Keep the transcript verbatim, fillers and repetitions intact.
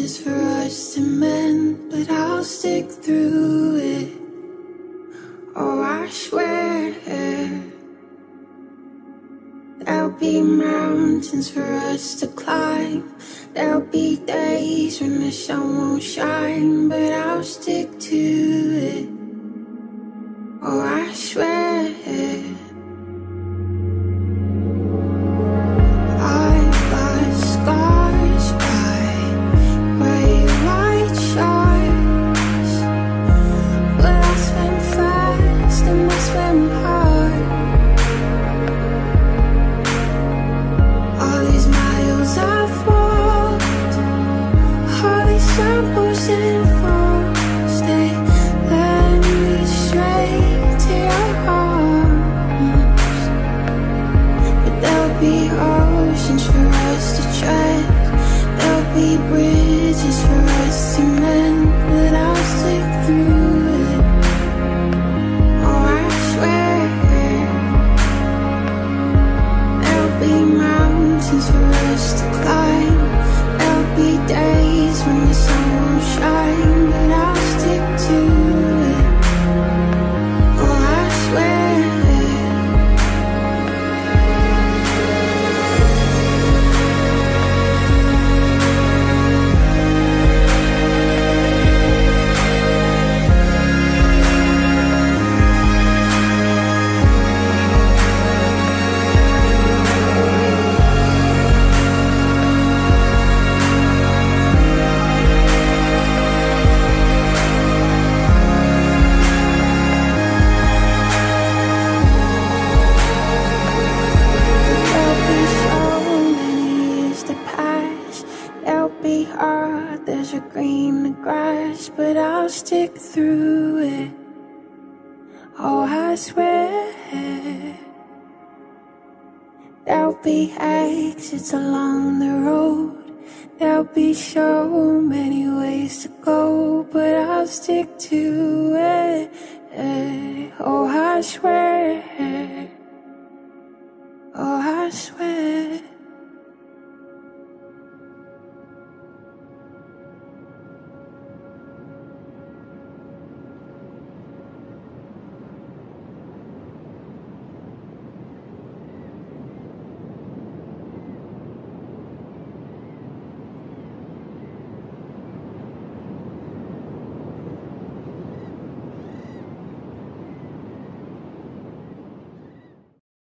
just for us to mend, but I'll stick through it. Oh, I swear there'll be mountains for us to climb. There'll be days when the sun won't shine, but I'll stick to it. Oh, I swear I've got scars by gray white shards, but I swim fast and I swim hard. All these miles I've walked, all these circles and falls, they led me straight to your arms. But there'll be oceans for us to tread, there'll be bridges for us to mend, but I'll stick through it. Oh, I swear there'll be mountains for us to climb. There'll be days when the sun won't shine, but I'll stick to it. Oh, I swear there's a green grass, but I'll stick through it. Oh, I swear there'll be exits along the road, there'll be so many ways to go, but I'll stick to it. Oh, I swear, oh, I swear.